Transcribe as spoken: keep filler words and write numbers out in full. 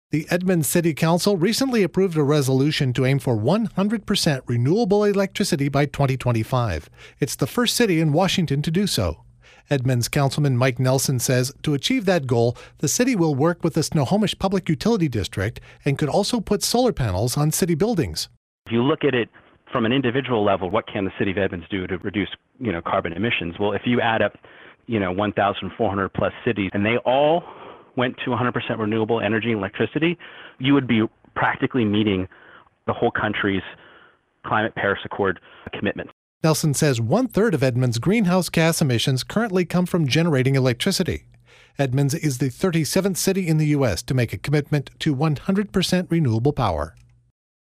The Edmonds City Council recently approved a resolution to aim for one hundred percent renewable electricity by twenty twenty-five. It's the first city in Washington to do so. Edmonds Councilman Mike Nelson says to achieve that goal, the city will work with the Snohomish Public Utility District and could also put solar panels on city buildings. If you look at it from an individual level, what can the city of Edmonds do to reduce, you know, carbon emissions? Well, if you add up, you know, one thousand four hundred plus cities and they all went to one hundred percent renewable energy and electricity, you would be practically meeting the whole country's Climate Paris Accord commitments. Nelson says one-third of Edmonds' greenhouse gas emissions currently come from generating electricity. Edmonds is the thirty-seventh city in the U S to make a commitment to one hundred percent renewable power.